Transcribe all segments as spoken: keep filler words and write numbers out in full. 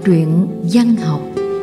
truyện văn học.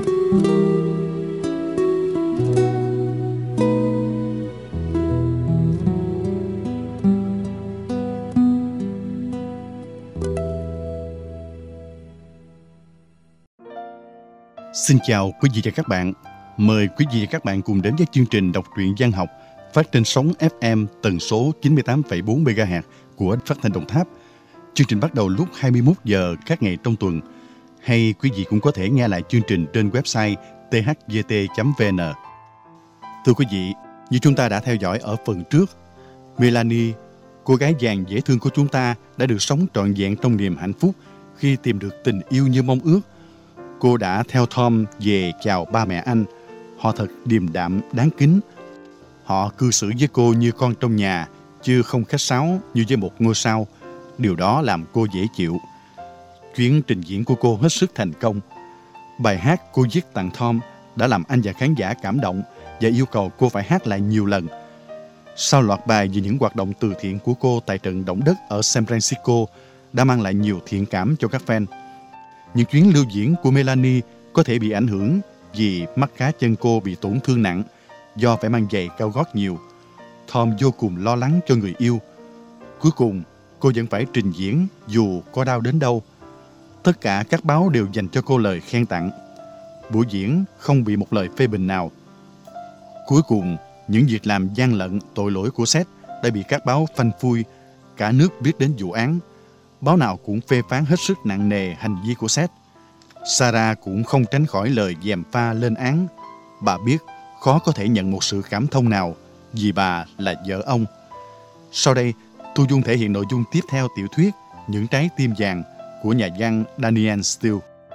Xin chào quý vị và các bạn. Mời quý vị và các bạn cùng đến với chương trình đọc truyện văn học phát trên sóng ép em tần số chín mươi tám phẩy bốn mê ga héc của Phát thanh Đồng Tháp. Chương trình bắt đầu lúc hai mươi mốt giờ các ngày trong tuần. Hay quý vị cũng có thể nghe lại chương trình trên website t h g t chấm v n. Thưa quý vị, như chúng ta đã theo dõi ở phần trước, Melanie, cô gái vàng dễ thương của chúng ta, đã được sống trọn vẹn trong niềm hạnh phúc khi tìm được tình yêu như mong ước. Cô đã theo Tom về chào ba mẹ anh. Họ thật điềm đạm, đáng kính. Họ cư xử với cô như con trong nhà, chứ không khách sáo như với một ngôi sao. Điều đó làm cô dễ chịu. Chuyến trình diễn của cô hết sức thành công. Bài hát cô viết tặng Tom đã làm anh và khán giả cảm động và yêu cầu cô phải hát lại nhiều lần. Sau loạt bài về những hoạt động từ thiện của cô tại trận động đất ở San Francisco đã mang lại nhiều thiện cảm cho các fan. Những chuyến lưu diễn của Melanie có thể bị ảnh hưởng vì mắt cá chân cô bị tổn thương nặng do phải mang giày cao gót nhiều. Tom vô cùng lo lắng cho người yêu. Cuối cùng, cô vẫn phải trình diễn dù có đau đến đâu. Tất cả các báo đều dành cho cô lời khen tặng. Buổi diễn không bị một lời phê bình nào. Cuối cùng, những việc làm gian lận, tội lỗi của Seth đã bị các báo phanh phui. Cả nước biết đến vụ án. Báo nào cũng phê phán hết sức nặng nề hành vi của Seth. Sarah cũng không tránh khỏi lời gièm pha lên án. Bà biết khó có thể nhận một sự cảm thông nào vì bà là vợ ông. Sau đây, Thu Dung thể hiện nội dung tiếp theo tiểu thuyết Những trái tim vàng của nhà văn Danielle Steel.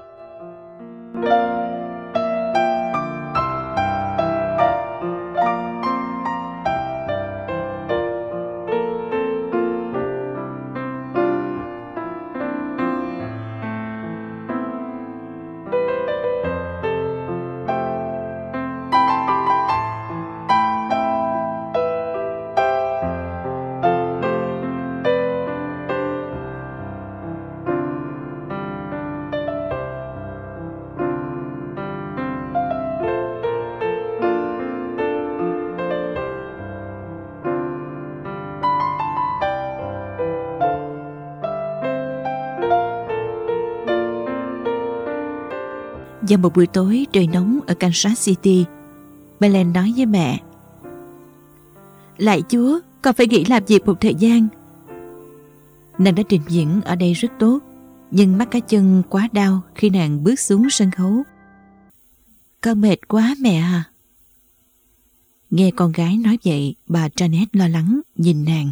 Vào một buổi tối trời nóng ở Kansas City, Belen nói với mẹ: "Lạy Chúa, con phải nghỉ làm việc một thời gian." Nàng đã trình diễn ở đây rất tốt, nhưng mắt cá chân quá đau khi nàng bước xuống sân khấu. "Con mệt quá mẹ à." Nghe con gái nói vậy, bà Janet lo lắng nhìn nàng.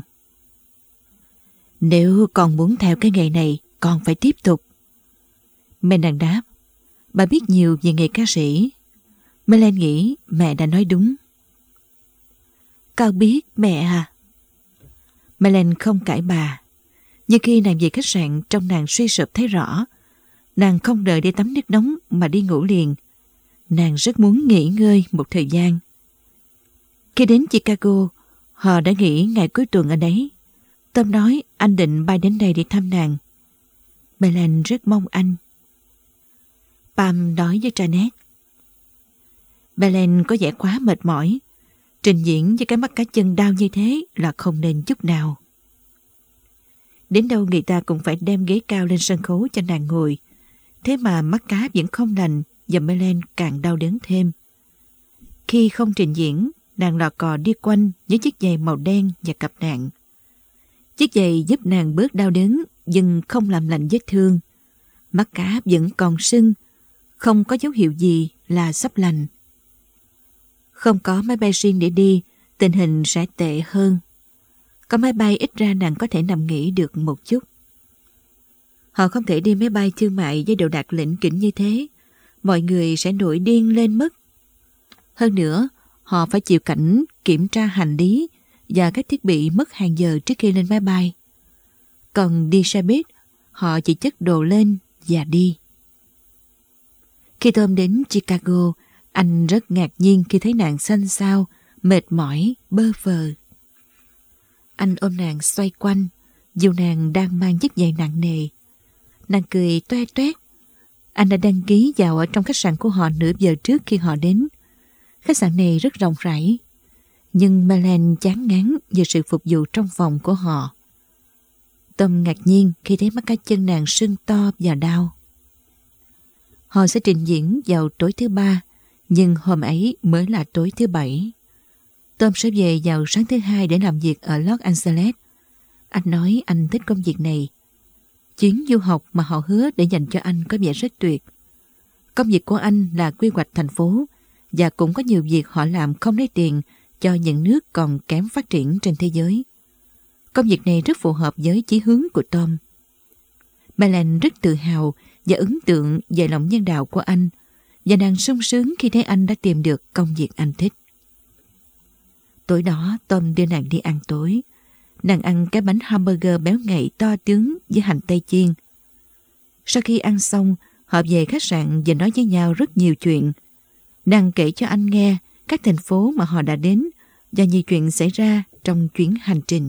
"Nếu con muốn theo cái nghề này, con phải tiếp tục." Mẹ nàng đáp: "Bà biết nhiều về nghề ca sĩ." Melen nghĩ mẹ đã nói đúng. "Con biết mẹ à." Melen không cãi bà. Nhưng khi nàng về khách sạn, trong nàng suy sụp thấy rõ. Nàng không đợi để tắm nước nóng mà đi ngủ liền. Nàng rất muốn nghỉ ngơi một thời gian. Khi đến Chicago, họ đã nghỉ ngày cuối tuần ở đấy. Tom nói anh định bay đến đây để thăm nàng. Melen rất mong anh. Pam nói với Janet: "Belen có vẻ quá mệt mỏi. Trình diễn với cái mắt cá chân đau như thế là không nên chút nào. Đến đâu người ta cũng phải đem ghế cao lên sân khấu cho nàng ngồi. Thế mà mắt cá vẫn không lành và Belen càng đau đớn thêm. Khi không trình diễn, nàng lò cò đi quanh với chiếc giày màu đen và cặp nạn. Chiếc giày giúp nàng bớt đau đớn nhưng không làm lành vết thương. Mắt cá vẫn còn sưng, không có dấu hiệu gì là sắp lành. Không có máy bay riêng để đi, tình hình sẽ tệ hơn. Có máy bay ít ra nàng có thể nằm nghỉ được một chút. Họ không thể đi máy bay thương mại với đồ đạc lỉnh kỉnh như thế. Mọi người sẽ nổi điên lên mất. Hơn nữa, họ phải chịu cảnh kiểm tra hành lý và các thiết bị mất hàng giờ trước khi lên máy bay. Còn đi xe buýt, họ chỉ chất đồ lên và đi. Khi Tom đến Chicago, anh rất ngạc nhiên khi thấy nàng xanh xao, mệt mỏi, bơ phờ. Anh ôm nàng xoay quanh, dù nàng đang mang chiếc giày nặng nề. Nàng cười toe toét. Anh đã đăng ký vào ở trong khách sạn của họ nửa giờ trước khi họ đến. Khách sạn này rất rộng rãi, nhưng Melen chán ngán về sự phục vụ trong phòng của họ. Tom ngạc nhiên khi thấy mắt cá chân nàng sưng to và đau. Họ sẽ trình diễn vào tối thứ ba, nhưng hôm ấy mới là tối thứ bảy. Tom sẽ về vào sáng thứ hai để làm việc ở Los Angeles. Anh nói anh thích công việc này. Chuyến du học mà họ hứa để dành cho anh có vẻ rất tuyệt. Công việc của anh là quy hoạch thành phố, và cũng có nhiều việc họ làm không lấy tiền cho những nước còn kém phát triển trên thế giới. Công việc này rất phù hợp với chí hướng của Tom. Melen rất tự hào và ấn tượng về lòng nhân đạo của anh, và nàng sung sướng khi thấy anh đã tìm được công việc anh thích. Tối đó Tom đưa nàng đi ăn tối. Nàng ăn cái bánh hamburger béo ngậy to tướng với hành tây chiên. Sau khi ăn xong, họ về khách sạn và nói với nhau rất nhiều chuyện. Nàng kể cho anh nghe các thành phố mà họ đã đến và nhiều chuyện xảy ra trong chuyến hành trình.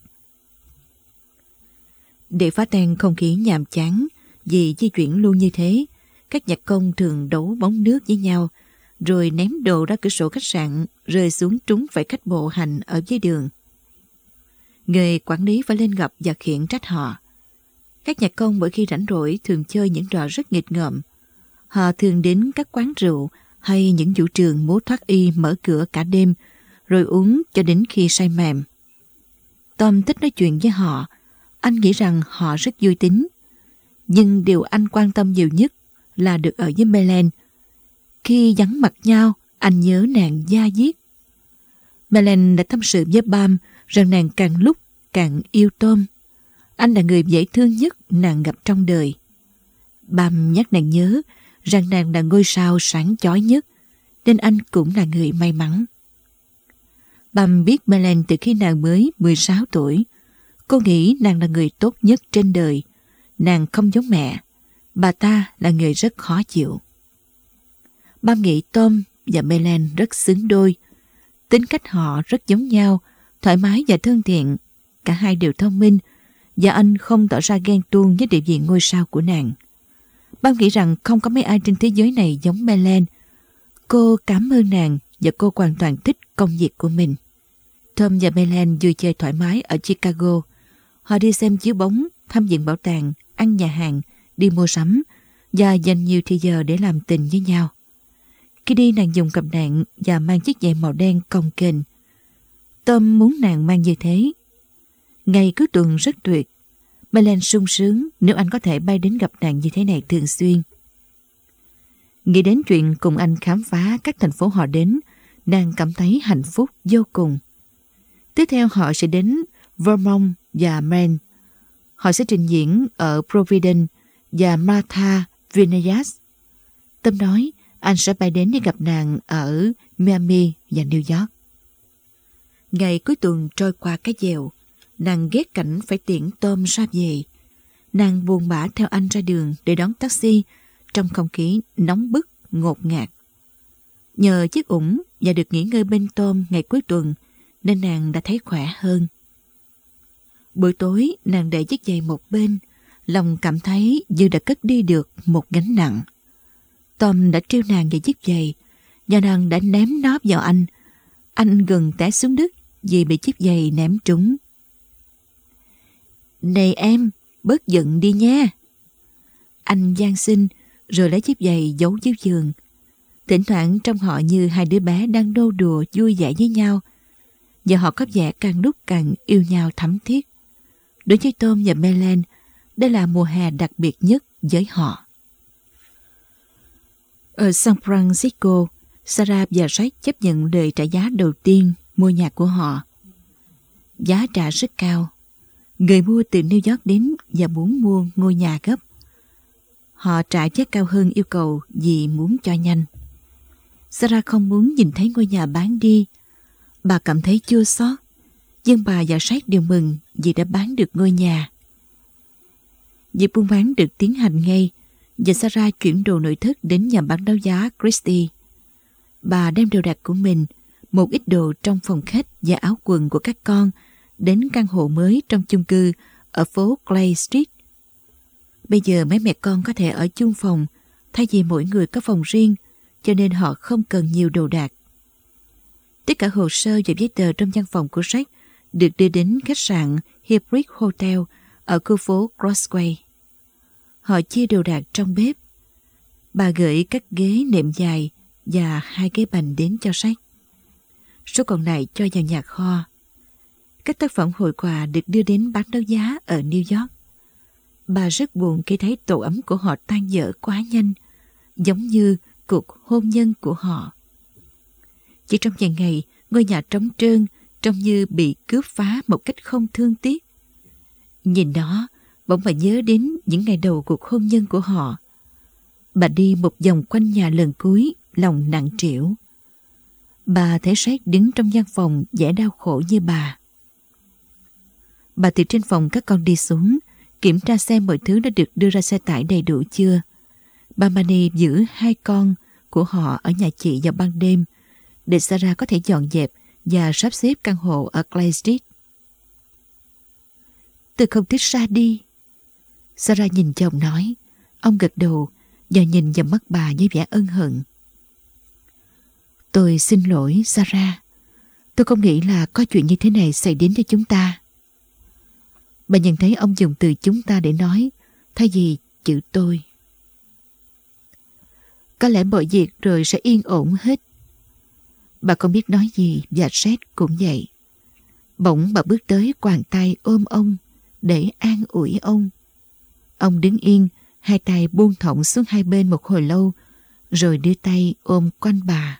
Để phá tan không khí nhàm chán vì di chuyển luôn như thế, các nhạc công thường đấu bóng nước với nhau, rồi ném đồ ra cửa sổ khách sạn, rơi xuống trúng phải khách bộ hành ở dưới đường. Người quản lý phải lên gặp và khiển trách họ. Các nhạc công mỗi khi rảnh rỗi thường chơi những trò rất nghịch ngợm. Họ thường đến các quán rượu hay những vũ trường múa thoát y mở cửa cả đêm, rồi uống cho đến khi say mềm. Tom thích nói chuyện với họ. Anh nghĩ rằng họ rất vui tính. Nhưng điều anh quan tâm nhiều nhất là được ở với Melen. Khi vắng mặt nhau, anh nhớ nàng da diết. Melen đã tâm sự với Bam rằng nàng càng lúc càng yêu Tom. Anh là người dễ thương nhất nàng gặp trong đời. Bam nhắc nàng nhớ rằng nàng là ngôi sao sáng chói nhất, nên anh cũng là người may mắn. Bam biết Melen từ khi nàng mới mười sáu tuổi. Cô nghĩ nàng là người tốt nhất trên đời. Nàng không giống mẹ. Bà ta là người rất khó chịu. Bam nghĩ Tom và Melen rất xứng đôi. Tính cách họ rất giống nhau, thoải mái và thân thiện. Cả hai đều thông minh, và anh không tỏ ra ghen tuông với địa vị ngôi sao của nàng. Bam nghĩ rằng không có mấy ai trên thế giới này giống Melen. Cô cảm ơn nàng và cô hoàn toàn thích công việc của mình. Tom và Melen vui chơi thoải mái ở Chicago. Họ đi xem chiếu bóng, thăm viện bảo tàng, ăn nhà hàng, đi mua sắm và dành nhiều thời giờ để làm tình với nhau. Khi đi, nàng dùng cặp nạn và mang chiếc giày màu đen cồng kềnh. Tom muốn nàng mang như thế. Ngày cuối tuần rất tuyệt. Melen sung sướng nếu anh có thể bay đến gặp nàng như thế này thường xuyên. Nghĩ đến chuyện cùng anh khám phá các thành phố họ đến, nàng cảm thấy hạnh phúc vô cùng. Tiếp theo họ sẽ đến Vermont và Maine. Họ sẽ trình diễn ở Providence và Martha Vineyard. Tâm nói anh sẽ bay đến để gặp nàng ở Miami và New York. Ngày cuối tuần trôi qua cái dèo. Nàng ghét cảnh phải tiễn Tom ra về. Nàng buồn bã theo anh ra đường để đón taxi trong không khí nóng bức, ngột ngạt. Nhờ chiếc ủng và được nghỉ ngơi bên Tom ngày cuối tuần nên nàng đã thấy khỏe hơn. Buổi tối nàng để chiếc giày một bên, lòng cảm thấy như đã cất đi được một gánh nặng. Tom đã trêu nàng về chiếc giày và nàng đã ném nó vào anh. Anh gần té xuống đất vì bị chiếc giày ném trúng. Này em, bớt giận đi nha. Anh van xin rồi lấy chiếc giày giấu dưới giường. Thỉnh thoảng trông họ như hai đứa bé đang nô đùa vui vẻ với nhau, và họ có vẻ càng lúc càng yêu nhau thắm thiết. Đối với Tom và Melen, đây là mùa hè đặc biệt nhất với họ. Ở San Francisco, Sarah và Jack chấp nhận lời trả giá đầu tiên mua nhà của họ. Giá trả rất cao. Người mua từ New York đến và muốn mua ngôi nhà gấp. Họ trả giá cao hơn yêu cầu vì muốn cho nhanh. Sarah không muốn nhìn thấy ngôi nhà bán đi. Bà cảm thấy chua xót, nhưng bà và Jack đều mừng vì đã bán được ngôi nhà. Việc buôn bán được tiến hành ngay, và Sarah chuyển đồ nội thất đến nhà bán đấu giá Christie. Bà đem đồ đạc của mình, một ít đồ trong phòng khách và áo quần của các con, đến căn hộ mới trong chung cư ở phố Clay Street. Bây giờ mấy mẹ con có thể ở chung phòng, Thay vì mỗi người có phòng riêng, cho nên họ không cần nhiều đồ đạc. Tất cả hồ sơ và giấy tờ trong văn phòng của Jack được đưa đến khách sạn Hybrid Hotel ở khu phố Crossway. Họ chia đồ đạc trong bếp. Bà gửi các ghế nệm dài và hai cái bành đến cho Jack. Số còn lại cho vào nhà kho. Các tác phẩm hội họa được đưa đến bán đấu giá ở New York. Bà rất buồn khi thấy tổ ấm của họ tan vỡ quá nhanh, giống như cuộc hôn nhân của họ. Chỉ trong vài ngày, ngôi nhà trống trơn, trông như bị cướp phá một cách không thương tiếc. Nhìn nó, bỗng bà nhớ đến những ngày đầu cuộc hôn nhân của họ. Bà đi một vòng quanh nhà lần cuối, lòng nặng trĩu. Bà thấy Jack đứng trong văn phòng vẻ đau khổ như bà. Bà từ trên phòng các con đi xuống, kiểm tra xem mọi thứ đã được đưa ra xe tải đầy đủ chưa. Bà Manny giữ hai con của họ ở nhà chị vào ban đêm, để Sarah có thể dọn dẹp và sắp xếp căn hộ ở Clay Street. Tôi không thích ra đi. Sarah nhìn chồng nói. Ông gật đầu và nhìn vào mắt bà với vẻ ân hận. Tôi xin lỗi Sarah. Tôi không nghĩ là có chuyện như thế này xảy đến cho chúng ta. Bà nhận thấy ông dùng từ chúng ta để nói, thay vì chữ tôi. Có lẽ mọi việc rồi sẽ yên ổn hết. Bà không biết nói gì và Seth cũng vậy. Bỗng bà bước tới quàng tay ôm ông để an ủi ông. Ông đứng yên, hai tay buông thõng xuống hai bên một hồi lâu, rồi đưa tay ôm quanh bà.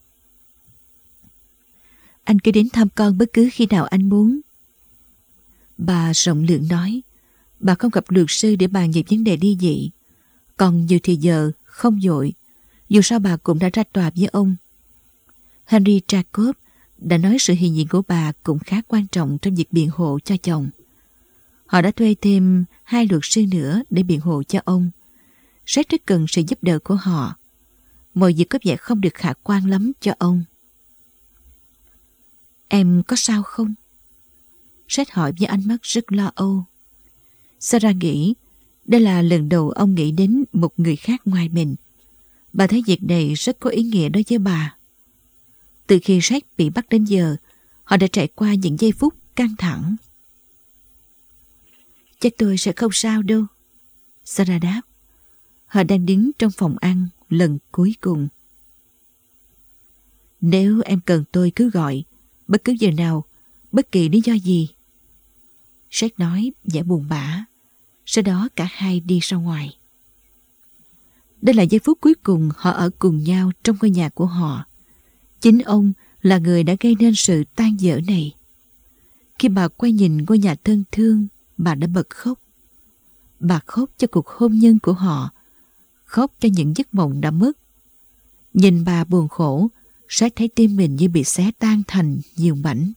Anh cứ đến thăm con bất cứ khi nào anh muốn. Bà rộng lượng nói. Bà không gặp luật sư để bàn về vấn đề ly dị. Còn nhiều thì giờ không vội. Dù sao bà cũng đã ra tòa với ông. Henry Jacob đã nói sự hiện diện của bà cũng khá quan trọng trong việc biện hộ cho chồng. Họ đã thuê thêm hai luật sư nữa để biện hộ cho ông. Rất rất cần sự giúp đỡ của họ. Mọi việc có vẻ không được khả quan lắm cho ông. Em có sao không? Seth hỏi với ánh mắt rất lo âu. Sarah nghĩ đây là lần đầu ông nghĩ đến một người khác ngoài mình. Bà thấy việc này rất có ý nghĩa đối với bà. Từ khi Seth bị bắt đến giờ, họ đã trải qua những giây phút căng thẳng. Chắc tôi sẽ không sao đâu, Sarah đáp. Họ đang đứng trong phòng ăn lần cuối cùng. Nếu em cần tôi cứ gọi, bất cứ giờ nào, bất kỳ lý do gì. Seth nói vẻ buồn bã. Sau đó cả hai đi ra ngoài. Đây là giây phút cuối cùng họ ở cùng nhau trong ngôi nhà của họ. Chính ông là người đã gây nên sự tan vỡ này. Khi bà quay nhìn ngôi nhà thân thương, bà đã bật khóc. Bà khóc cho cuộc hôn nhân của họ, khóc cho những giấc mộng đã mất. Nhìn bà buồn khổ, Seth thấy tim mình như bị xé tan thành nhiều mảnh.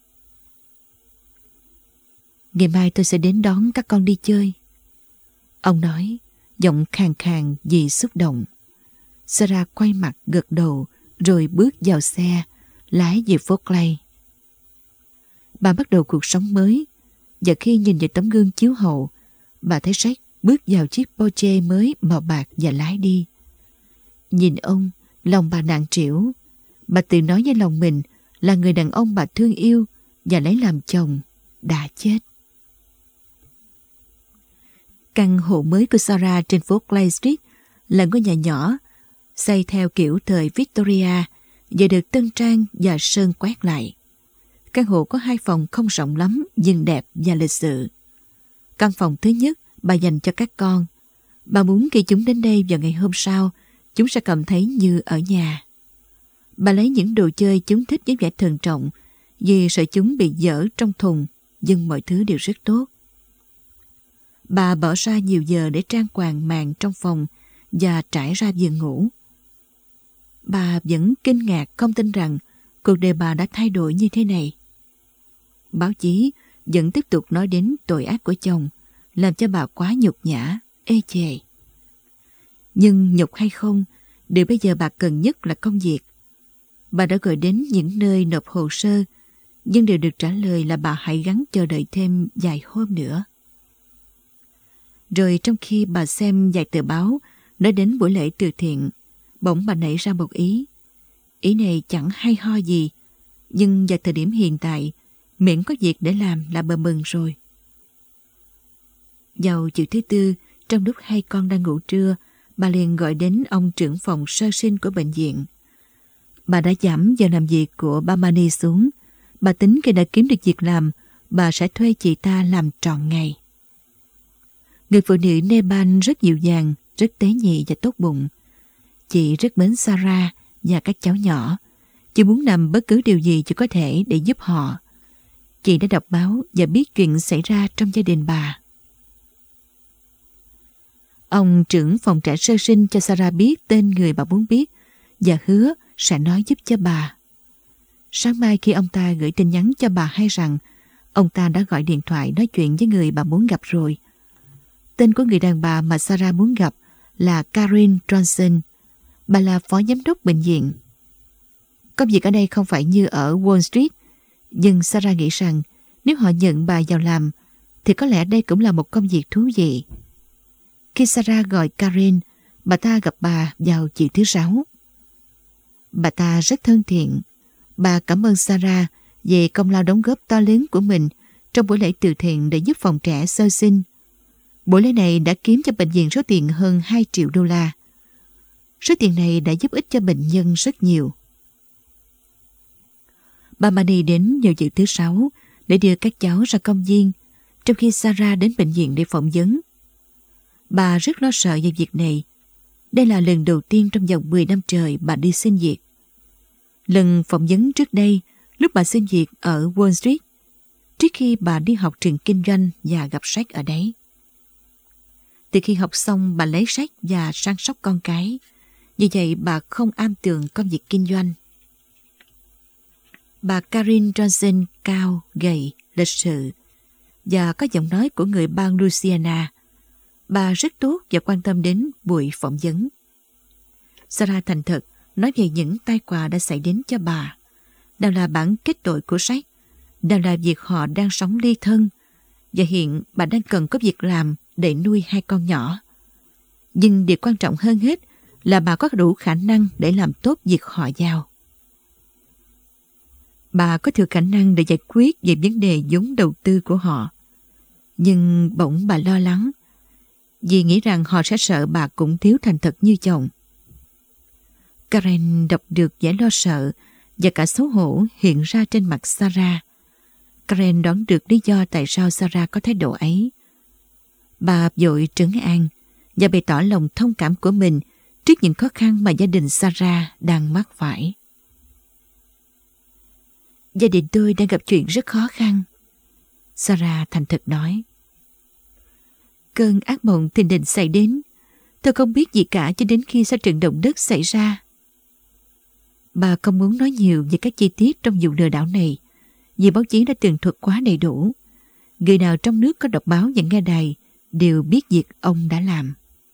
Ngày mai tôi sẽ đến đón các con đi chơi, ông nói, giọng khàn khàn vì xúc động. Sarah quay mặt gật đầu rồi bước vào xe, lái về phố Clay. Bà bắt đầu cuộc sống mới, và khi nhìn vào tấm gương chiếu hậu, bà thấy Jack bước vào chiếc Porsche mới màu bạc và lái đi. Nhìn ông, lòng bà nặng trĩu. Bà tự nói với lòng mình là người đàn ông bà thương yêu và lấy làm chồng đã chết. Căn hộ mới của Sarah trên phố Clay Street là ngôi nhà nhỏ, xây theo kiểu thời Victoria và được tân trang và sơn quét lại. Căn hộ có hai phòng không rộng lắm nhưng đẹp và lịch sự. Căn phòng thứ nhất bà dành cho các con. Bà muốn khi chúng đến đây vào ngày hôm sau, chúng sẽ cảm thấy như ở nhà. Bà lấy những đồ chơi chúng thích với vẻ thận trọng vì sợ chúng bị dở trong thùng, nhưng mọi thứ đều rất tốt. Bà bỏ ra nhiều giờ để trang hoàng màn trong phòng và trải ra giường ngủ. Bà vẫn kinh ngạc không tin rằng cuộc đời bà đã thay đổi như thế này. Báo chí vẫn tiếp tục nói đến tội ác của chồng, làm cho bà quá nhục nhã, ê chề. Nhưng nhục hay không, điều bây giờ bà cần nhất là công việc. Bà đã gọi đến những nơi nộp hồ sơ, nhưng đều được trả lời là bà hãy gắng chờ đợi thêm vài hôm nữa. Rồi trong khi bà xem vài tờ báo Nói đến buổi lễ từ thiện, bỗng bà nảy ra một ý. Ý này chẳng hay ho gì, nhưng vào thời điểm hiện tại, miễn có việc để làm là bà mừng rồi. Vào chiều thứ tư, trong lúc hai con đang ngủ trưa, bà liền gọi đến ông trưởng phòng sơ sinh của bệnh viện. Bà đã giảm giờ làm việc của bà Mani xuống. Bà tính khi đã kiếm được việc làm, bà sẽ thuê chị ta làm trọn ngày. Người phụ nữ Nepal rất dịu dàng, rất tế nhị và tốt bụng. Chị rất mến Sarah và các cháu nhỏ. Chị muốn làm bất cứ điều gì chỉ có thể để giúp họ. Chị đã đọc báo và biết chuyện xảy ra trong gia đình bà. Ông trưởng phòng trẻ sơ sinh cho Sarah biết tên người bà muốn biết và hứa sẽ nói giúp cho bà. Sáng mai khi ông ta gửi tin nhắn cho bà hay rằng ông ta đã gọi điện thoại nói chuyện với người bà muốn gặp rồi. Tên của người đàn bà mà Sarah muốn gặp là Karen Johnson. Bà là phó giám đốc bệnh viện. Công việc ở đây không phải như ở Wall Street, nhưng Sarah nghĩ rằng nếu họ nhận bà vào làm thì có lẽ đây cũng là một công việc thú vị. Khi Sarah gọi Karen, bà ta gặp bà vào chiều thứ sáu. Bà ta rất thân thiện. Bà cảm ơn Sarah về công lao đóng góp to lớn của mình trong buổi lễ từ thiện để giúp phòng trẻ sơ sinh. Buổi lễ này đã kiếm cho bệnh viện số tiền hơn hai triệu đô la. Số tiền này đã giúp ích cho bệnh nhân rất nhiều. Bà Mani đến vào chiều thứ sáu để đưa các cháu ra công viên, trong khi Sarah đến bệnh viện để phỏng vấn. Bà rất lo sợ về việc này. Đây là lần đầu tiên trong vòng mười năm trời bà đi xin việc. Lần phỏng vấn trước đây, lúc bà xin việc ở Wall Street, trước khi bà đi học trường kinh doanh và gặp sách ở đấy. Từ khi học xong, bà lấy sách và săn sóc con cái. Vì vậy bà không am tường công việc kinh doanh. Bà Karen Johnson cao, gầy, lịch sự và có giọng nói của người bang Louisiana. Bà rất tốt và quan tâm đến buổi phỏng vấn. Sarah thành thật nói về những tai họa đã xảy đến cho bà. Nào là bản kết tội của sách, nào là việc họ đang sống ly thân, và hiện bà đang cần có việc làm để nuôi hai con nhỏ. Nhưng điều quan trọng hơn hết là bà có đủ khả năng để làm tốt việc họ giao. Bà có thừa khả năng để giải quyết về vấn đề vốn đầu tư của họ. Nhưng bỗng bà lo lắng, vì nghĩ rằng họ sẽ sợ bà cũng thiếu thành thật như chồng. Karen đọc được vẻ lo sợ và cả xấu hổ hiện ra trên mặt Sarah. Karen đoán được lý do tại sao Sarah có thái độ ấy. Bà vội trấn an và bày tỏ lòng thông cảm của mình trước những khó khăn mà gia đình Sarah đang mắc phải. Gia đình tôi đang gặp chuyện rất khó khăn, Sarah thành thật nói. Cơn ác mộng thình lình xảy đến. Tôi không biết gì cả cho đến khi sau trận động đất xảy ra. Bà không muốn nói nhiều về các chi tiết trong vụ lừa đảo này, vì báo chí đã tường thuật quá đầy đủ. Người nào trong nước có đọc báo và nghe đài đều biết việc ông đã làm.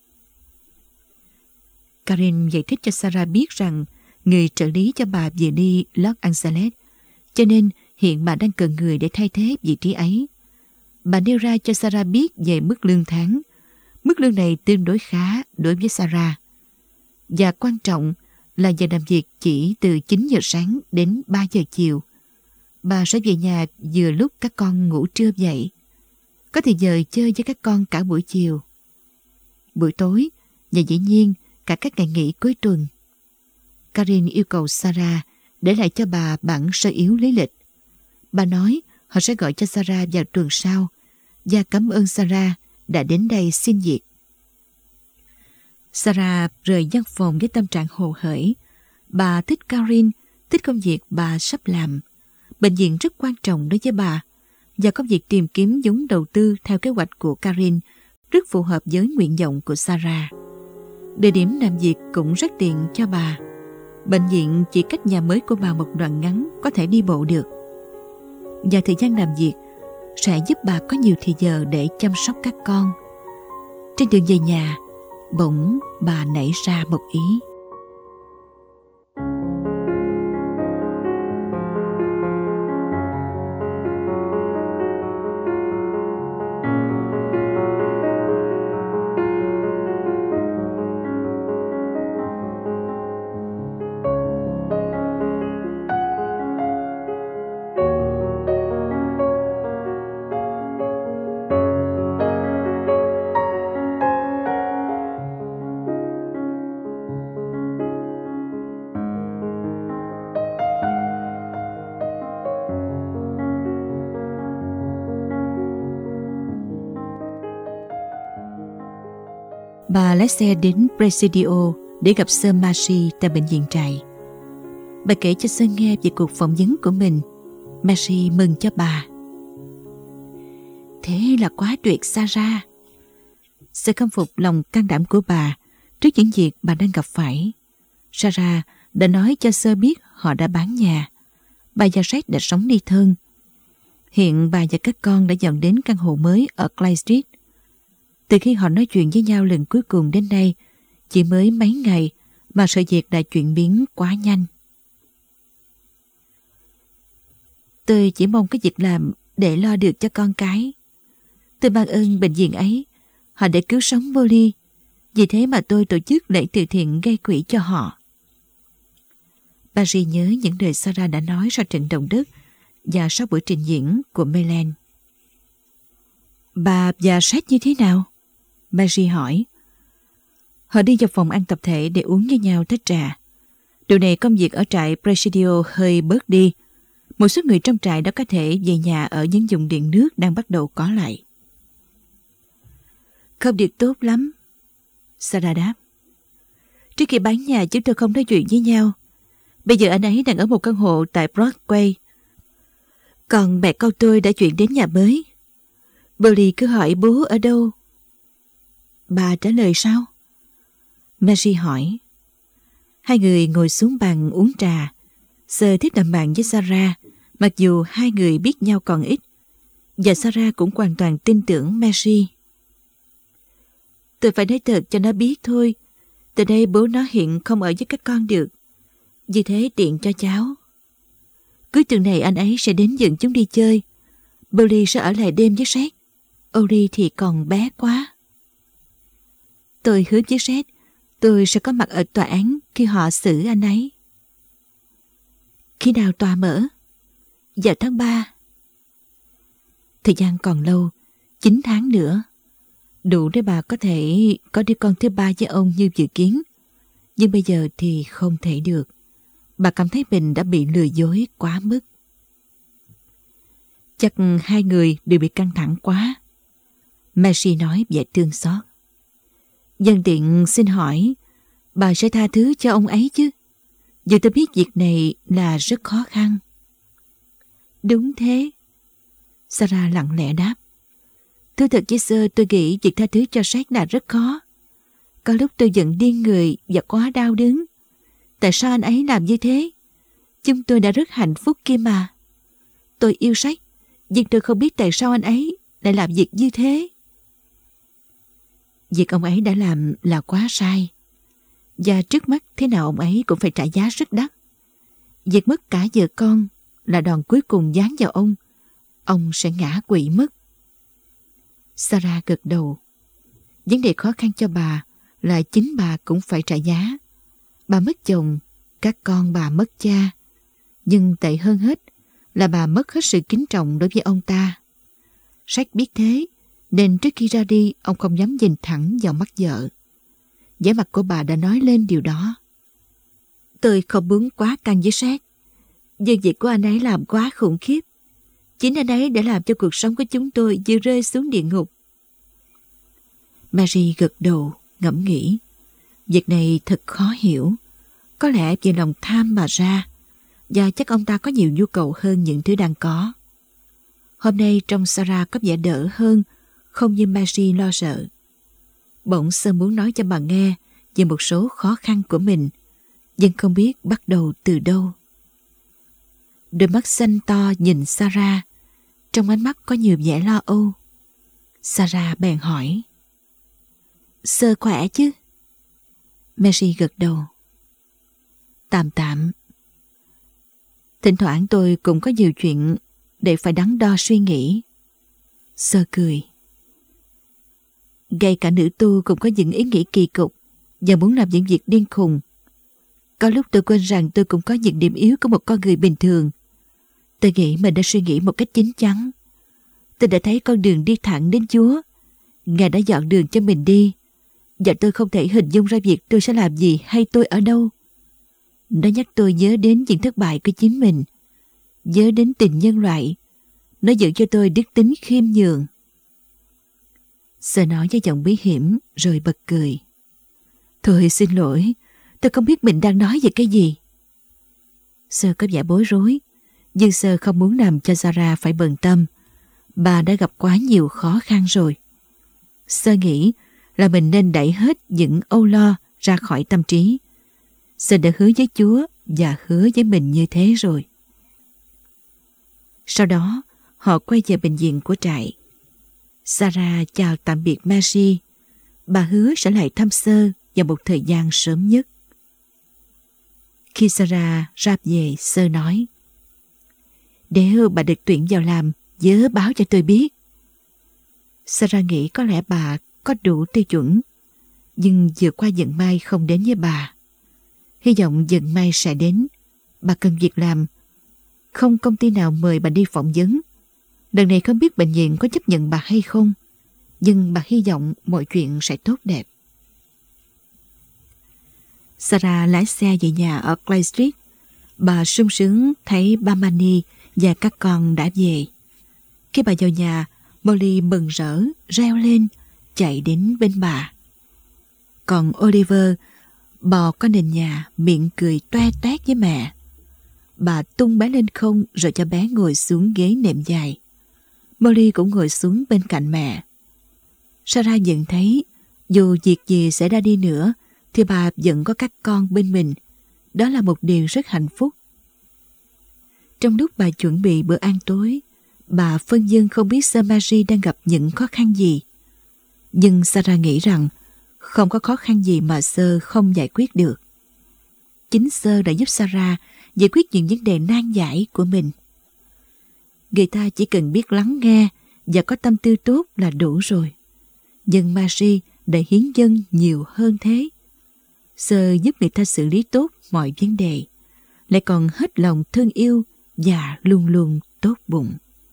Karen giải thích cho Sarah biết rằng người trợ lý cho bà vừa đi Los Angeles, cho nên hiện bà đang cần người để thay thế vị trí ấy. Bà nêu ra cho Sarah biết về mức lương tháng. Mức lương này tương đối khá đối với Sarah. Và quan trọng là giờ làm việc chỉ từ chín giờ sáng đến ba giờ chiều. Bà sẽ về nhà vừa lúc các con ngủ trưa dậy. Có thời giờ chơi với các con cả buổi chiều, buổi tối và dĩ nhiên cả các ngày nghỉ cuối tuần. Karen yêu cầu Sarah để lại cho bà bản sơ yếu lý lịch. Bà nói họ sẽ gọi cho Sarah vào tuần sau và cảm ơn Sarah đã đến đây xin việc. Sarah rời văn phòng với tâm trạng hồ hởi. Bà thích Karen, thích công việc bà sắp làm. Bệnh viện rất quan trọng đối với bà, và công việc tìm kiếm vốn đầu tư theo kế hoạch của Karen rất phù hợp với nguyện vọng của Sarah. Địa điểm làm việc cũng rất tiện cho bà. Bệnh viện chỉ cách nhà mới của bà một đoạn ngắn, có thể đi bộ được. Và thời gian làm việc sẽ giúp bà có nhiều thời giờ để chăm sóc các con. Trên đường về nhà, bỗng bà nảy ra một ý. Bà lái xe đến Presidio để gặp Sir Marcy tại bệnh viện trại. Bà kể cho Sir nghe về cuộc phỏng vấn của mình. Marcy mừng cho bà. Thế là quá tuyệt, Sarah. Sir khâm phục lòng can đảm của bà trước những việc bà đang gặp phải. Sarah đã nói cho Sir biết họ đã bán nhà. Bà và Jack đã sống ly thân. Hiện bà và các con đã dọn đến căn hộ mới ở Clyde Street. Từ khi họ nói chuyện với nhau lần cuối cùng đến nay, chỉ mới mấy ngày mà sự việc đã chuyển biến quá nhanh. Tôi chỉ mong có việc làm để lo được cho con cái. Tôi ban ơn bệnh viện ấy, họ đã cứu sống Molly. Vì thế mà tôi tổ chức lễ từ thiện gây quỹ cho họ. Barry nhớ những lời Sarah đã nói sau trận động đất và sau buổi trình diễn của Mayland. Bà và Jack như thế nào? Barry hỏi. Họ đi vào phòng ăn tập thể để uống với nhau tách trà. Điều này công việc ở trại Presidio hơi bớt đi. Một số người trong trại đã có thể về nhà ở những vùng điện nước đang bắt đầu có lại. Không được tốt lắm, Sarah đáp. Trước khi bán nhà chúng tôi không nói chuyện với nhau. Bây giờ anh ấy đang ở một căn hộ tại Broadway. Còn mẹ con tôi đã chuyển đến nhà mới. Polly cứ hỏi bố ở đâu. Bà trả lời sao? Mary hỏi. Hai người ngồi xuống bàn uống trà. Sir thích làm bạn với Sarah, mặc dù hai người biết nhau còn ít. Và Sarah cũng hoàn toàn tin tưởng Mary. Tôi phải nói thật cho nó biết thôi. Từ đây bố nó hiện không ở với các con được. Vì thế tiện cho cháu. Cuối tuần này anh ấy sẽ đến dẫn chúng đi chơi. Polly sẽ ở lại đêm với Jack. Ori thì còn bé quá. Tôi hứa với Jack tôi sẽ có mặt ở tòa án khi họ xử anh ấy. Khi nào tòa mở? Vào tháng ba. Thời gian còn lâu, chín tháng nữa. Đủ để bà có thể có đứa con thứ ba với ông như dự kiến. Nhưng bây giờ thì không thể được. Bà cảm thấy mình đã bị lừa dối quá mức. Chắc hai người đều bị căng thẳng quá. Mercy nói vẻ thương xót. Nhân tiện xin hỏi, bà sẽ tha thứ cho ông ấy chứ? Dù tôi biết việc này là rất khó khăn. Đúng thế. Sarah lặng lẽ đáp. Thưa thật với Sir, tôi nghĩ việc tha thứ cho Jack là rất khó. Có lúc tôi giận điên người và quá đau đớn. Tại sao anh ấy làm như thế? Chúng tôi đã rất hạnh phúc kia mà. Tôi yêu Jack, nhưng tôi không biết tại sao anh ấy lại làm việc như thế. Việc ông ấy đã làm là quá sai. Và trước mắt thế nào ông ấy cũng phải trả giá rất đắt. Việc mất cả vợ con là đòn cuối cùng giáng vào ông. Ông sẽ ngã quỵ mất. Sarah gật đầu. Vấn đề khó khăn cho bà là chính bà cũng phải trả giá. Bà mất chồng, các con bà mất cha. Nhưng tệ hơn hết là bà mất hết sự kính trọng đối với ông ta. Jack biết thế, nên trước khi ra đi ông không dám nhìn thẳng vào mắt vợ. Vẻ mặt của bà đã nói lên điều đó. Tôi không muốn quá căng với Jack. Nhưng việc của anh ấy làm quá khủng khiếp. Chính anh ấy đã làm cho cuộc sống của chúng tôi vừa rơi xuống địa ngục. Mary gật đầu, ngẫm nghĩ. Việc này thật khó hiểu. Có lẽ vì lòng tham mà ra. Và chắc ông ta có nhiều nhu cầu hơn những thứ đang có. Hôm nay trông Sarah có vẻ đỡ hơn, không như Mary lo sợ. Bỗng Sơ muốn nói cho bà nghe về một số khó khăn của mình, nhưng không biết bắt đầu từ đâu. Đôi mắt xanh to nhìn Sarah, trong ánh mắt có nhiều vẻ lo âu. Sarah bèn hỏi. Sơ khỏe chứ? Mary gật đầu. Tạm tạm. Thỉnh thoảng tôi cũng có nhiều chuyện để phải đắn đo suy nghĩ. Sơ cười. Ngay cả nữ tu cũng có những ý nghĩ kỳ cục và muốn làm những việc điên khùng. Có lúc tôi quên rằng tôi cũng có những điểm yếu của một con người bình thường. Tôi nghĩ mình đã suy nghĩ một cách chín chắn. Tôi đã thấy con đường đi thẳng đến Chúa. Ngài đã dọn đường cho mình đi. Và tôi không thể hình dung ra việc tôi sẽ làm gì hay tôi ở đâu. Nó nhắc tôi nhớ đến những thất bại của chính mình. Nhớ đến tình nhân loại. Nó giữ cho tôi đức tính khiêm nhường. Sơ nói với giọng bí hiểm rồi bật cười. Thôi xin lỗi, tôi không biết mình đang nói về cái gì. Sơ có vẻ bối rối, nhưng Sơ không muốn làm cho Sarah phải bận tâm. Bà đã gặp quá nhiều khó khăn rồi. Sơ nghĩ là mình nên đẩy hết những âu lo ra khỏi tâm trí. Sơ đã hứa với Chúa và hứa với mình như thế rồi. Sau đó, họ quay về bệnh viện của trại. Sarah chào tạm biệt Mary. Bà hứa sẽ lại thăm Sơ vào một thời gian sớm nhất. Khi Sarah ra về, Sơ nói: Nếu bà được tuyển vào làm, nhớ báo cho tôi biết. Sarah nghĩ có lẽ bà có đủ tiêu chuẩn, nhưng vừa qua vận may không đến với bà. Hy vọng vận may sẽ đến. Bà cần việc làm. Không công ty nào mời bà đi phỏng vấn. Lần này không biết bệnh viện có chấp nhận bà hay không, nhưng bà hy vọng mọi chuyện sẽ tốt đẹp. Sarah lái xe về nhà ở Clay Street. Bà sung sướng thấy ba Manny và các con đã về. Khi bà vào nhà, Molly mừng rỡ, reo lên, chạy đến bên bà. Còn Oliver bò qua nền nhà, miệng cười toe toét với mẹ. Bà tung bé lên không rồi cho bé ngồi xuống ghế nệm dài. Molly cũng ngồi xuống bên cạnh mẹ. Sarah nhận thấy dù việc gì xảy ra đi nữa thì bà vẫn có các con bên mình. Đó là một điều rất hạnh phúc. Trong lúc bà chuẩn bị bữa ăn tối, bà phân vân không biết Sơ Mary đang gặp những khó khăn gì. Nhưng Sarah nghĩ rằng không có khó khăn gì mà Sơ không giải quyết được. Chính Sơ đã giúp Sarah giải quyết những vấn đề nan giải của mình. Người ta chỉ cần biết lắng nghe và có tâm tư tốt là đủ rồi. Nhưng Mary đã hiến dâng nhiều hơn thế. Sơ giúp người ta xử lý tốt mọi vấn đề, lại còn hết lòng thương yêu và luôn luôn tốt bụng.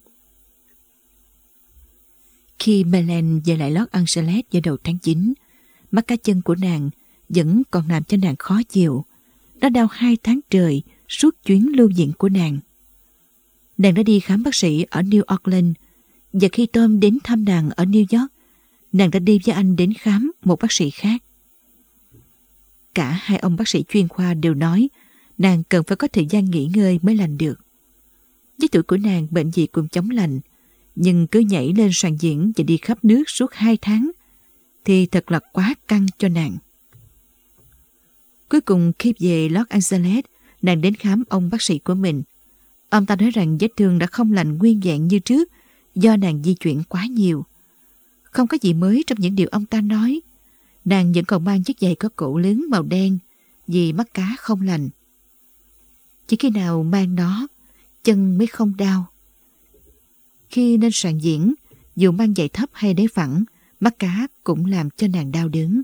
Khi Melen về lại Los Angeles vào đầu tháng chín, mắt cá chân của nàng vẫn còn làm cho nàng khó chịu. Nó đau hai tháng trời suốt chuyến lưu viện của nàng. Nàng đã đi khám bác sĩ ở New Orleans, và khi Tom đến thăm nàng ở New York, nàng đã đi với anh đến khám một bác sĩ khác. Cả hai ông bác sĩ chuyên khoa đều nói nàng cần phải có thời gian nghỉ ngơi mới lành được. Với tuổi của nàng, bệnh gì cũng chống lành, nhưng cứ nhảy lên sàn diễn và đi khắp nước suốt hai tháng thì thật là quá căng cho nàng. Cuối cùng khi về Los Angeles, nàng đến khám ông bác sĩ của mình. Ông ta nói rằng vết thương đã không lành nguyên vẹn như trước do nàng di chuyển quá nhiều. Không có gì mới trong những điều ông ta nói. Nàng vẫn còn mang chiếc giày có cổ lớn màu đen vì mắt cá không lành. Chỉ khi nào mang nó, chân mới không đau. Khi lên sàn diễn, dù mang giày thấp hay đế phẳng, mắt cá cũng làm cho nàng đau đớn.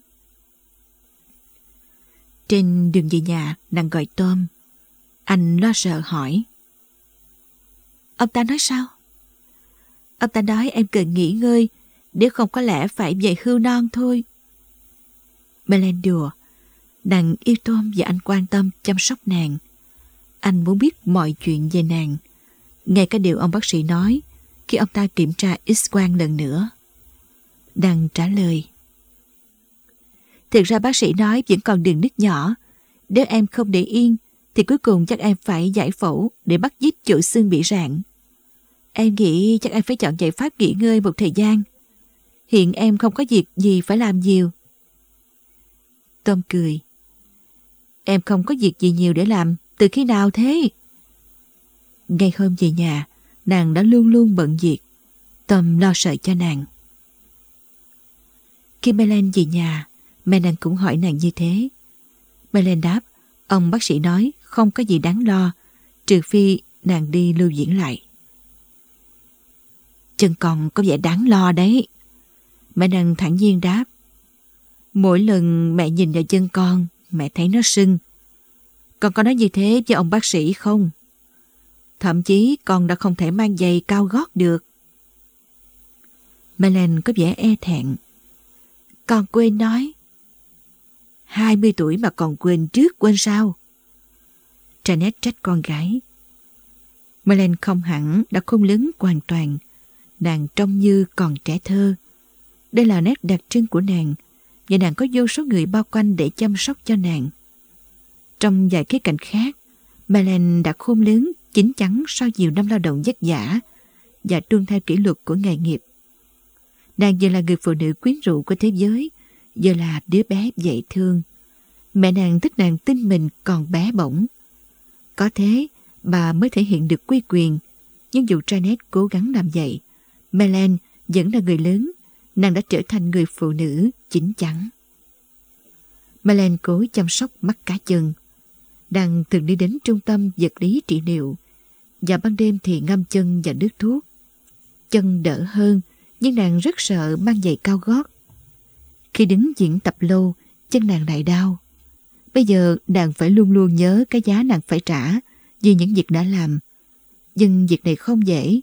Trên đường về nhà, nàng gọi Tom. Anh lo sợ hỏi: Ông ta nói sao? Ông ta nói em cần nghỉ ngơi, nếu không có lẽ phải về hưu non thôi. Melen đùa. Nàng yêu Tom và anh quan tâm chăm sóc nàng. Anh muốn biết mọi chuyện về nàng, ngay cả điều ông bác sĩ nói khi ông ta kiểm tra X-quang lần nữa. Nàng trả lời: Thực ra bác sĩ nói vẫn còn đường nứt nhỏ. Nếu em không để yên thì cuối cùng chắc em phải giải phẫu để bắt díp chỗ xương bị rạn. Em nghĩ chắc em phải chọn giải pháp nghỉ ngơi một thời gian. Hiện em không có việc gì phải làm nhiều. Tom cười. Em không có việc gì nhiều để làm từ khi nào thế? Ngay hôm về nhà, nàng đã luôn luôn bận việc. Tom lo sợ cho nàng. Khi Melen về nhà, mẹ nàng cũng hỏi nàng như thế. Melen đáp, ông bác sĩ nói không có gì đáng lo, trừ phi nàng đi lưu diễn lại. Chân con có vẻ đáng lo đấy. Mẹ nàng thản nhiên đáp. Mỗi lần mẹ nhìn vào chân con, mẹ thấy nó sưng. Con có nói như thế với ông bác sĩ không? Thậm chí con đã không thể mang giày cao gót được. Melen có vẻ e thẹn. Con quên nói. Hai mươi tuổi mà còn quên trước quên sau. Janet trách con gái. Melen không hẳn đã khôn lớn hoàn toàn. Nàng trông như còn trẻ thơ. Đây là nét đặc trưng của nàng, và nàng có vô số người bao quanh để chăm sóc cho nàng. Trong vài khía cạnh khác, Melen đã khôn lớn, chín chắn sau nhiều năm lao động vất vả và tuân theo kỷ luật của nghề nghiệp. Nàng vừa là người phụ nữ quyến rũ của thế giới, vừa là đứa bé dễ thương. Mẹ nàng thích nàng tin mình còn bé bỏng. Có thế, bà mới thể hiện được quy quyền. Nhưng dù Janet cố gắng làm vậy, Melen vẫn là người lớn. Nàng đã trở thành người phụ nữ chín chắn. Melen cố chăm sóc mắt cá chân. Nàng thường đi đến trung tâm vật lý trị liệu, và ban đêm thì ngâm chân và nước thuốc. Chân đỡ hơn, nhưng nàng rất sợ mang giày cao gót. Khi đứng diễn tập lâu, chân nàng lại đau. Bây giờ nàng phải luôn luôn nhớ cái giá nàng phải trả vì những việc đã làm. Nhưng việc này không dễ.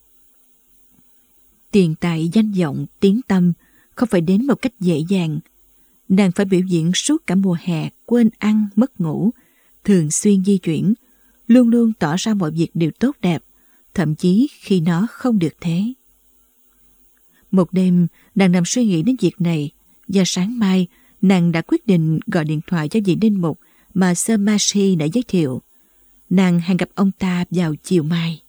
Tiền tài, danh vọng, tiếng tăm không phải đến một cách dễ dàng. Nàng phải biểu diễn suốt cả mùa hè, quên ăn, mất ngủ, thường xuyên di chuyển, luôn luôn tỏ ra mọi việc đều tốt đẹp, thậm chí khi nó không được thế. Một đêm, nàng nằm suy nghĩ đến việc này, và sáng mai, nàng đã quyết định gọi điện thoại cho vị linh mục mà Sir Marcy đã giới thiệu. Nàng hẹn gặp ông ta vào chiều mai.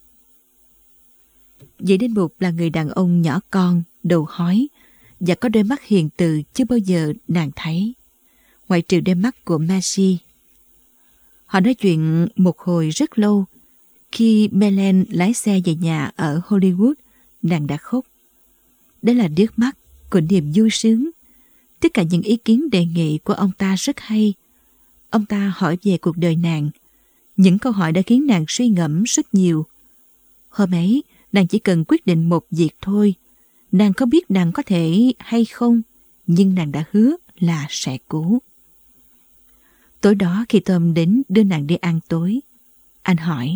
Vị linh mục là người đàn ông nhỏ con, đầu hói, và có đôi mắt hiền từ chưa bao giờ nàng thấy, ngoại trừ đôi mắt của Marcy. Họ nói chuyện một hồi rất lâu. Khi Melen lái xe về nhà ở Hollywood, nàng đã khóc. Đó là nước mắt của niềm vui sướng. Tất cả những ý kiến đề nghị của ông ta rất hay. Ông ta hỏi về cuộc đời nàng. Những câu hỏi đã khiến nàng suy ngẫm rất nhiều. Hôm ấy, nàng chỉ cần quyết định một việc thôi. Nàng không biết nàng có thể hay không, nhưng nàng đã hứa là sẽ cố. Tối đó khi Tom đến đưa nàng đi ăn tối, anh hỏi: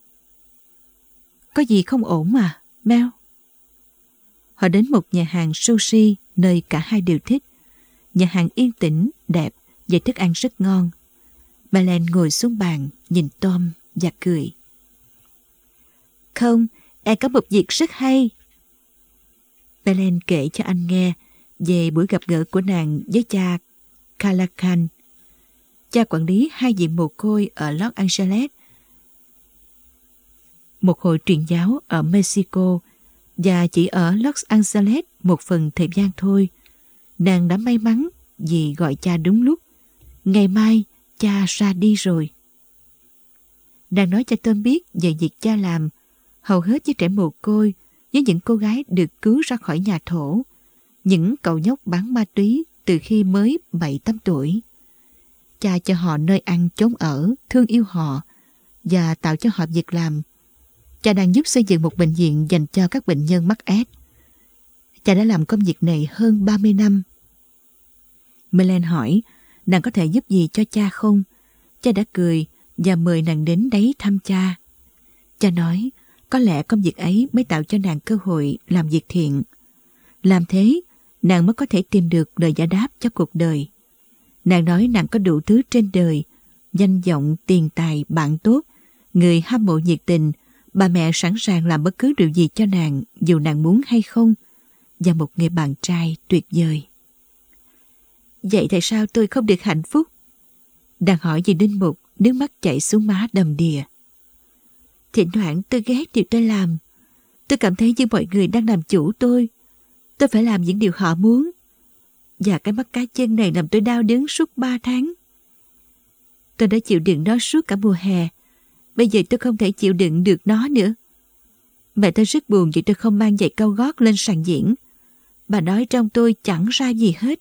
"Có gì không ổn mà, Mel?" Họ đến một nhà hàng sushi nơi cả hai đều thích. Nhà hàng yên tĩnh, đẹp và thức ăn rất ngon. Melen ngồi xuống bàn, nhìn Tom và cười. "Không, em có một việc rất hay." Melen kể cho anh nghe về buổi gặp gỡ của nàng với cha Callahan, cha quản lý hai viện mồ côi ở Los Angeles, một hội truyền giáo ở Mexico, và chỉ ở Los Angeles một phần thời gian thôi. Nàng đã may mắn vì gọi cha đúng lúc. Ngày mai cha ra đi rồi. Nàng nói cho Tom biết về việc cha làm. Hầu hết với trẻ mồ côi, với những cô gái được cứu ra khỏi nhà thổ, những cậu nhóc bán ma túy từ khi mới bảy tám tuổi. Cha cho họ nơi ăn chốn ở, thương yêu họ và tạo cho họ việc làm. Cha đang giúp xây dựng một bệnh viện dành cho các bệnh nhân mắc ét. Cha đã làm công việc này hơn ba mươi năm. Melen hỏi nàng có thể giúp gì cho cha không. Cha đã cười và mời nàng đến đấy thăm cha. Cha nói có lẽ công việc ấy mới tạo cho nàng cơ hội làm việc thiện. Làm thế, nàng mới có thể tìm được lời giải đáp cho cuộc đời. Nàng nói nàng có đủ thứ trên đời: danh vọng, tiền tài, bạn tốt, người hâm mộ nhiệt tình, bà mẹ sẵn sàng làm bất cứ điều gì cho nàng dù nàng muốn hay không, và một người bạn trai tuyệt vời. Vậy tại sao tôi không được hạnh phúc? Đang hỏi vì linh mục, nước mắt chảy xuống má đầm đìa. Thỉnh thoảng tôi ghét điều tôi làm. Tôi cảm thấy như mọi người đang làm chủ tôi. Tôi phải làm những điều họ muốn. Và cái mắt cá chân này làm tôi đau đớn suốt ba tháng. Tôi đã chịu đựng nó suốt cả mùa hè. Bây giờ tôi không thể chịu đựng được nó nữa. Mẹ tôi rất buồn vì tôi không mang giày cao gót lên sàn diễn. Bà nói trong tôi chẳng ra gì hết.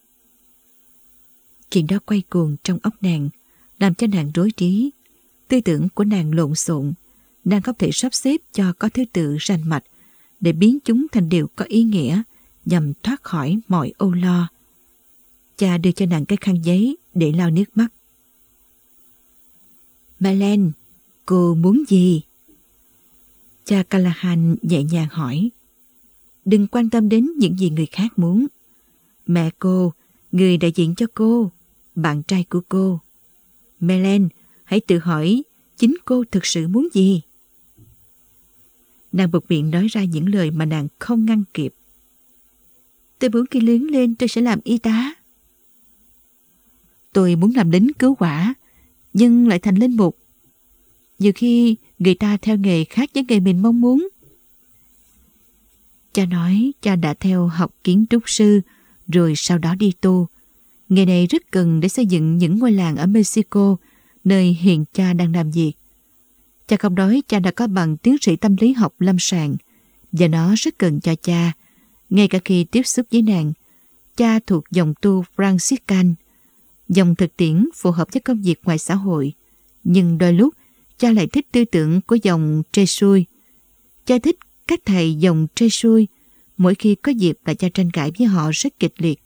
Chuyện đó quay cuồng trong óc nàng, làm cho nàng rối trí. Tư tưởng của nàng lộn xộn. Nàng không thể sắp xếp cho có thứ tự rành mạch để biến chúng thành điều có ý nghĩa, nhằm thoát khỏi mọi âu lo. Cha đưa cho nàng cái khăn giấy để lau nước mắt. Melen, cô muốn gì? Cha Callahan nhẹ nhàng hỏi. Đừng quan tâm đến những gì người khác muốn. Mẹ cô, người đại diện cho cô, bạn trai của cô. Melen, hãy tự hỏi chính cô thực sự muốn gì? Nàng buột miệng nói ra những lời mà nàng không ngăn kịp. Tôi muốn khi lớn lên tôi sẽ làm y tá. Tôi muốn làm lính cứu hỏa, nhưng lại thành linh mục. Nhiều khi người ta theo nghề khác với nghề mình mong muốn. Cha nói cha đã theo học kiến trúc sư, rồi sau đó đi tu. Nghề này rất cần để xây dựng những ngôi làng ở Mexico, nơi hiện cha đang làm việc. Cha không nói cha đã có bằng tiến sĩ tâm lý học lâm sàng, và nó rất cần cho cha. Ngay cả khi tiếp xúc với nàng, cha thuộc dòng tu Franciscan, dòng thực tiễn phù hợp với công việc ngoài xã hội. Nhưng đôi lúc, cha lại thích tư tưởng của dòng Jesuit. Cha thích các thầy dòng Jesuit. Mỗi khi có dịp là cha tranh cãi với họ rất kịch liệt.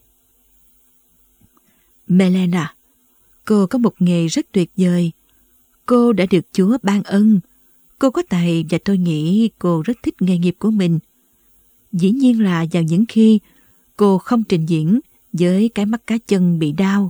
Melena, cô có một nghề rất tuyệt vời. Cô đã được Chúa ban ân. Cô có tài và tôi nghĩ cô rất thích nghề nghiệp của mình. Dĩ nhiên là vào những khi cô không trình diễn với cái mắt cá chân bị đau.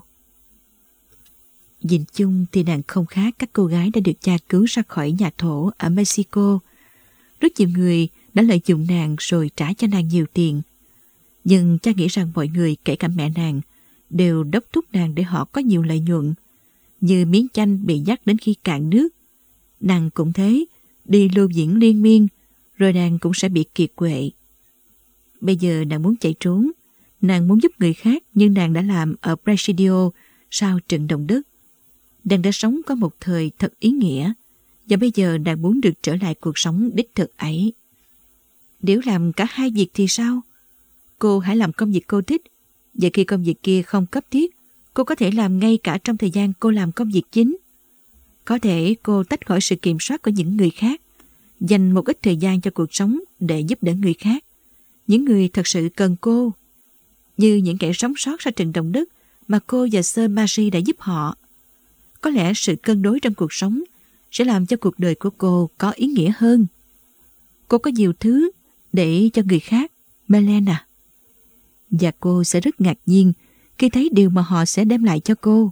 Nhìn chung thì nàng không khác các cô gái đã được cha cứu ra khỏi nhà thổ ở Mexico. Rất nhiều người đã lợi dụng nàng rồi trả cho nàng nhiều tiền. Nhưng cha nghĩ rằng mọi người, kể cả mẹ nàng, đều đốc thúc nàng để họ có nhiều lợi nhuận. Như miếng chanh bị dắt đến khi cạn nước. Nàng cũng thế, đi lưu diễn liên miên, rồi nàng cũng sẽ bị kiệt quệ. Bây giờ nàng muốn chạy trốn, nàng muốn giúp người khác như nàng đã làm ở Presidio sau trận động đất. Nàng đã sống có một thời thật ý nghĩa, và bây giờ nàng muốn được trở lại cuộc sống đích thực ấy. Nếu làm cả hai việc thì sao? Cô hãy làm công việc cô thích, và khi công việc kia không cấp thiết, cô có thể làm ngay cả trong thời gian cô làm công việc chính. Có thể cô tách khỏi sự kiểm soát của những người khác, dành một ít thời gian cho cuộc sống để giúp đỡ người khác, những người thật sự cần cô, như những kẻ sống sót sau trận động đất mà cô và Sơ Marie đã giúp họ. Có lẽ sự cân đối trong cuộc sống sẽ làm cho cuộc đời của cô có ý nghĩa hơn. Cô có nhiều thứ để cho người khác, Melena. Và cô sẽ rất ngạc nhiên khi thấy điều mà họ sẽ đem lại cho cô.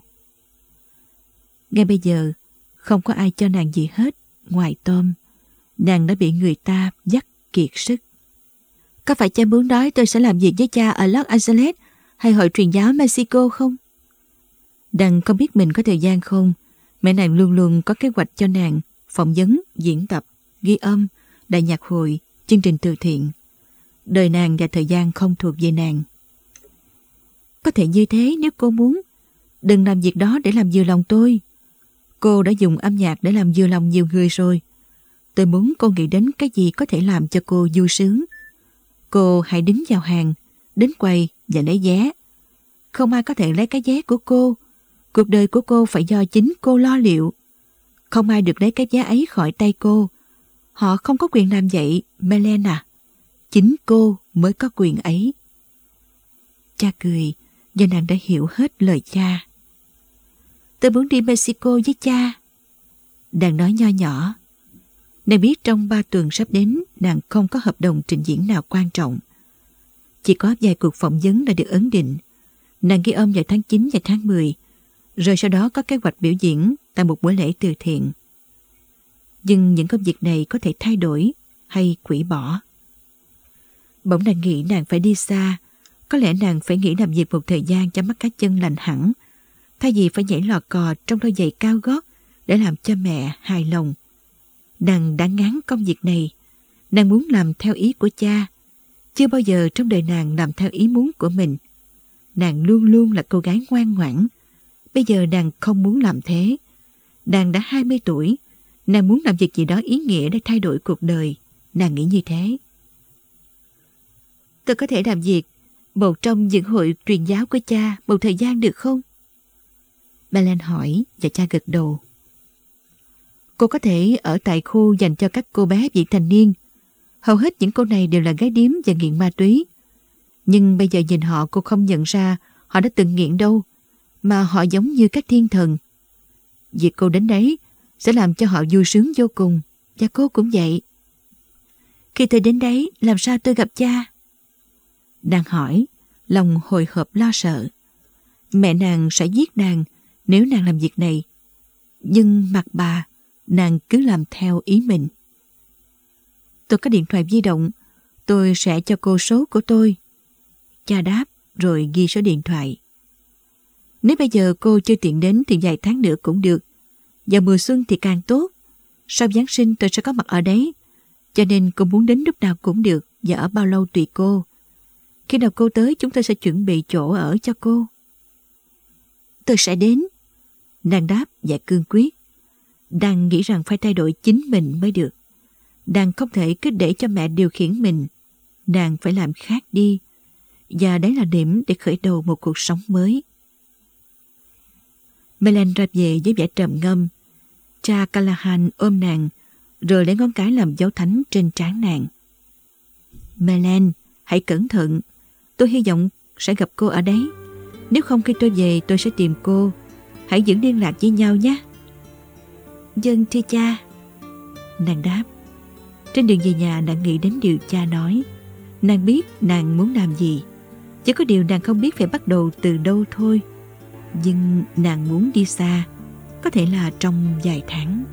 Ngay bây giờ, không có ai cho nàng gì hết ngoài Tom. Nàng đã bị người ta dắt kiệt sức. Có phải cha muốn nói tôi sẽ làm việc với cha ở Los Angeles hay hội truyền giáo Mexico không? Nàng không biết mình có thời gian không. Mẹ nàng luôn luôn có kế hoạch cho nàng phỏng vấn, diễn tập, ghi âm, đại nhạc hội, chương trình từ thiện. Đời nàng và thời gian không thuộc về nàng. Có thể như thế nếu cô muốn. Đừng làm việc đó để làm vừa lòng tôi. Cô đã dùng âm nhạc để làm vừa lòng nhiều người rồi. Tôi muốn cô nghĩ đến cái gì có thể làm cho cô vui sướng. Cô hãy đứng vào hàng, đến quầy và lấy vé. Không ai có thể lấy cái vé của cô. Cuộc đời của cô phải do chính cô lo liệu. Không ai được lấy cái vé ấy khỏi tay cô. Họ không có quyền làm vậy, Melena. Chính cô mới có quyền ấy. Cha cười, và nàng đã hiểu hết lời cha. Tôi muốn đi Mexico với cha. Nàng nói nho nhỏ. Nàng biết trong ba tuần sắp đến, nàng không có hợp đồng trình diễn nào quan trọng. Chỉ có vài cuộc phỏng vấn đã được ấn định. Nàng ghi âm vào tháng chín và tháng mười, rồi sau đó có kế hoạch biểu diễn tại một buổi lễ từ thiện. Nhưng những công việc này có thể thay đổi hay hủy bỏ. Bỗng nàng nghĩ nàng phải đi xa. Có lẽ nàng phải nghỉ làm việc một thời gian cho mắt cá chân lành hẳn, thay vì phải nhảy lò cò trong đôi giày cao gót để làm cho mẹ hài lòng. Nàng đã ngán công việc này. Nàng muốn làm theo ý của cha. Chưa bao giờ trong đời nàng làm theo ý muốn của mình. Nàng luôn luôn là cô gái ngoan ngoãn. Bây giờ nàng không muốn làm thế. Nàng đã hai mươi tuổi. Nàng muốn làm việc gì đó ý nghĩa để thay đổi cuộc đời. Nàng nghĩ như thế. Tôi có thể làm việc một trong những hội truyền giáo của cha một thời gian được không? Belen hỏi và cha gật đầu. Cô có thể ở tại khu dành cho các cô bé vị thành niên. Hầu hết những cô này đều là gái điếm và nghiện ma túy. Nhưng bây giờ nhìn họ cô không nhận ra họ đã từng nghiện đâu, mà họ giống như các thiên thần. Việc cô đến đấy sẽ làm cho họ vui sướng vô cùng, và cô cũng vậy. Khi tôi đến đấy, làm sao tôi gặp cha? Nàng hỏi, lòng hồi hộp lo sợ. Mẹ nàng sẽ giết nàng nếu nàng làm việc này. Nhưng mặt bà, nàng cứ làm theo ý mình. Tôi có điện thoại di động, tôi sẽ cho cô số của tôi. cha đáp rồi ghi số điện thoại. Nếu bây giờ cô chưa tiện đến thì vài tháng nữa cũng được. Vào mùa xuân thì càng tốt. Sau Giáng sinh tôi sẽ có mặt ở đấy. Cho nên cô muốn đến lúc nào cũng được và ở bao lâu tùy cô. Khi nào cô tới chúng tôi sẽ chuẩn bị chỗ ở cho cô. Tôi sẽ đến. Nàng đáp và cương quyết. Đang nghĩ rằng phải thay đổi chính mình mới được. Nàng không thể cứ để cho mẹ điều khiển mình. Nàng phải làm khác đi. Và đấy là điểm để khởi đầu một cuộc sống mới. Melen ra về với vẻ trầm ngâm. Cha Callahan ôm nàng, rồi lấy ngón cái làm dấu thánh trên trán nàng. Melen, hãy cẩn thận. Tôi hy vọng sẽ gặp cô ở đấy. Nếu không khi tôi về tôi sẽ tìm cô. Hãy giữ liên lạc với nhau nhé. Vâng thưa cha. Nàng đáp. Trên đường về nhà nàng nghĩ đến điều cha nói. Nàng biết nàng muốn làm gì. Chỉ có điều nàng không biết phải bắt đầu từ đâu thôi. Nhưng nàng muốn đi xa. Có thể là trong vài tháng.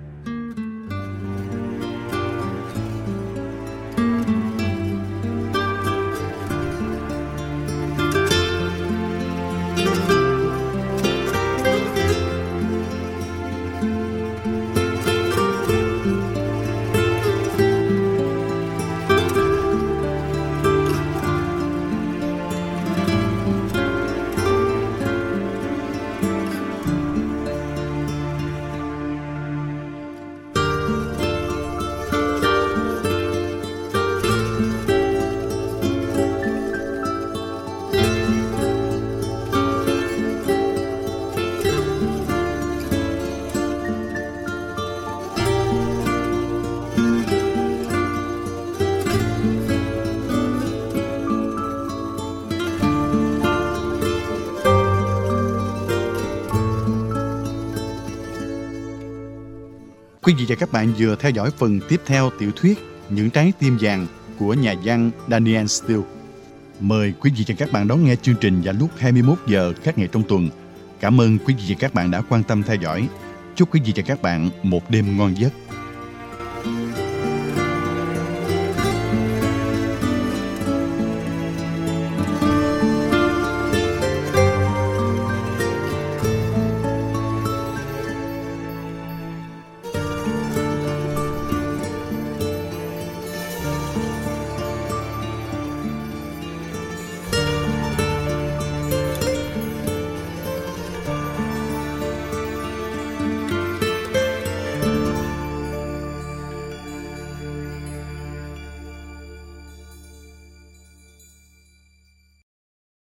Quý vị và các bạn vừa theo dõi phần tiếp theo tiểu thuyết Những trái tim vàng của nhà văn Danielle Steel. Mời quý vị và các bạn đón nghe chương trình vào lúc hai mươi mốt giờ các ngày trong tuần. Cảm ơn quý vị và các bạn đã quan tâm theo dõi. Chúc quý vị và các bạn một đêm ngon giấc.